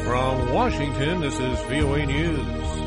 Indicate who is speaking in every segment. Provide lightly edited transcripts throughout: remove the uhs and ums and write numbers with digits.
Speaker 1: From Washington, this is VOA News.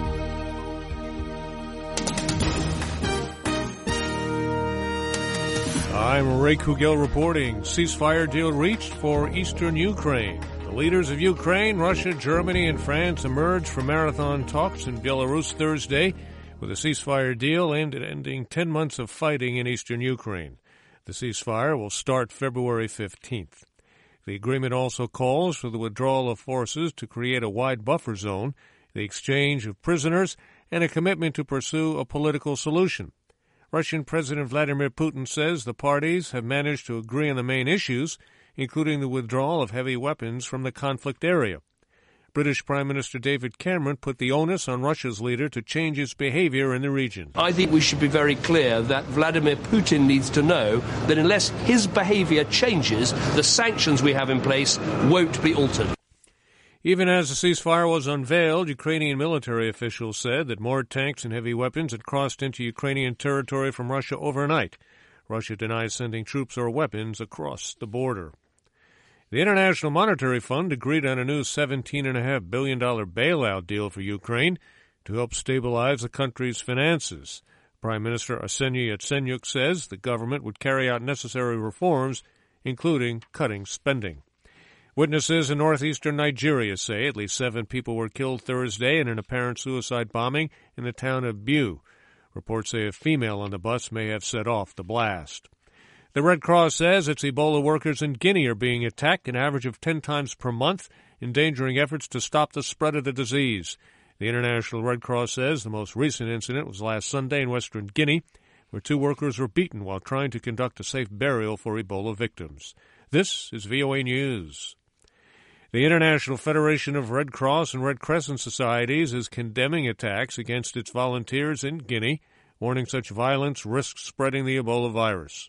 Speaker 1: I'm Ray Kugel reporting. Ceasefire deal reached for eastern Ukraine. The leaders of Ukraine, Russia, Germany, and France emerged from marathon talks in Belarus Thursday with a ceasefire deal aimed at ending 10 months of fighting in eastern Ukraine. The ceasefire will start February 15th. The agreement also calls for the withdrawal of forces to create a wide buffer zone, the exchange of prisoners, and a commitment to pursue a political solution. Russian President Vladimir Putin says the parties have managed to agree on the main issues, including the withdrawal of heavy weapons from the conflict area. British Prime Minister David Cameron put the onus on Russia's leader to change its behavior in the region.
Speaker 2: I think we should be very clear that Vladimir Putin needs to know that unless his behavior changes, the sanctions we have in place won't be altered.
Speaker 1: Even as the ceasefire was unveiled, Ukrainian military officials said that more tanks and heavy weapons had crossed into Ukrainian territory from Russia overnight. Russia denies sending troops or weapons across the border. The International Monetary Fund agreed on a new $17.5 billion bailout deal for Ukraine to help stabilize the country's finances. Prime Minister Arseniy Yatsenyuk says the government would carry out necessary reforms, including cutting spending. Witnesses in northeastern Nigeria say at least 7 people were killed Thursday in an apparent suicide bombing in the town of Biu. Reports say a female on the bus may have set off the blast. The Red Cross says its Ebola workers in Guinea are being attacked an average of 10 times per month, endangering efforts to stop the spread of the disease. The International Red Cross says the most recent incident was last Sunday in western Guinea, where 2 workers were beaten while trying to conduct a safe burial for Ebola victims. This is VOA News. The International Federation of Red Cross and Red Crescent Societies is condemning attacks against its volunteers in Guinea, warning such violence risks spreading the Ebola virus.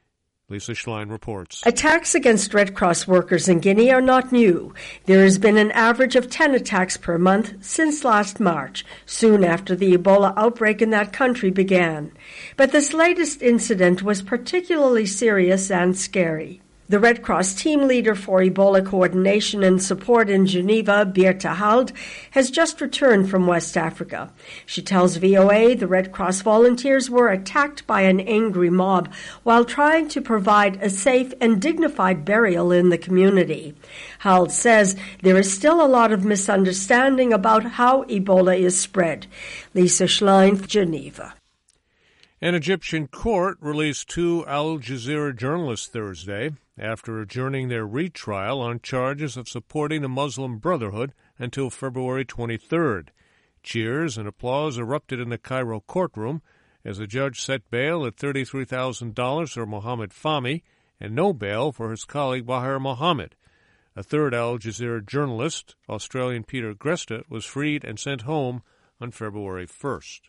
Speaker 1: Lisa Schlein reports.
Speaker 3: Attacks against Red Cross workers in Guinea are not new. There has been an average of 10 attacks per month since last March, soon after the Ebola outbreak in that country began. But this latest incident was particularly serious and scary. The Red Cross team leader for Ebola coordination and support in Geneva, Beerta Hald, has just returned from West Africa. She tells VOA the Red Cross volunteers were attacked by an angry mob while trying to provide a safe and dignified burial in the community. Hald says there is still a lot of misunderstanding about how Ebola is spread. Lisa Schlein, Geneva.
Speaker 1: An Egyptian court released 2 Al Jazeera journalists Thursday after adjourning their retrial on charges of supporting the Muslim Brotherhood until February 23rd. Cheers and applause erupted in the Cairo courtroom as the judge set bail at $33,000 for Mohammed Fahmy and no bail for his colleague Bahir Mohammed. A third Al Jazeera journalist, Australian Peter Gresta, was freed and sent home on February 1st.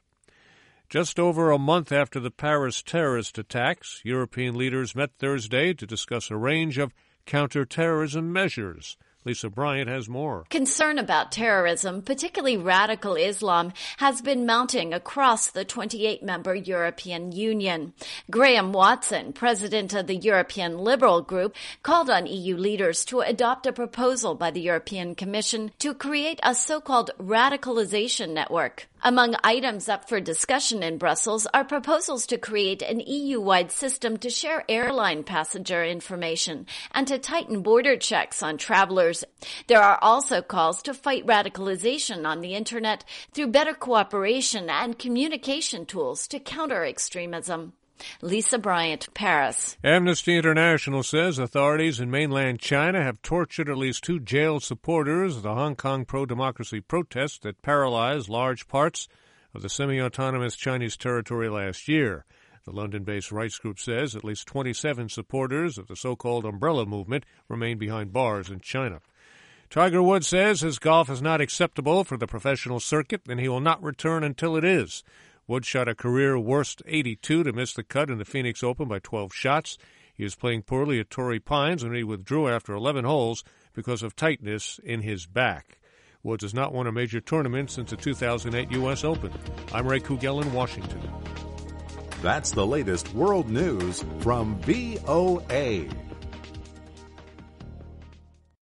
Speaker 1: Just over a month after the Paris terrorist attacks, European leaders met Thursday to discuss a range of counterterrorism measures. Lisa Bryant has more.
Speaker 4: Concern about terrorism, particularly radical Islam, has been mounting across the 28-member European Union. Graham Watson, president of the European Liberal Group, called on EU leaders to adopt a proposal by the European Commission to create a so-called radicalization network. Among items up for discussion in Brussels are proposals to create an EU-wide system to share airline passenger information and to tighten border checks on travelers. There are also calls to fight radicalization on the Internet through better cooperation and communication tools to counter extremism. Lisa Bryant, Paris.
Speaker 1: Amnesty International says authorities in mainland China have tortured at least 2 jailed supporters of the Hong Kong pro-democracy protests that paralyzed large parts of the semi-autonomous Chinese territory last year. The London-based rights group says at least 27 supporters of the so-called umbrella movement remain behind bars in China. Tiger Woods says his golf is not acceptable for the professional circuit and he will not return until it is. Woods shot a career-worst 82 to miss the cut in the Phoenix Open by 12 shots. He was playing poorly at Torrey Pines when he withdrew after 11 holes because of tightness in his back. Woods has not won a major tournament since the 2008 U.S. Open. I'm Ray Kugel in Washington.
Speaker 5: That's the latest world news from VOA.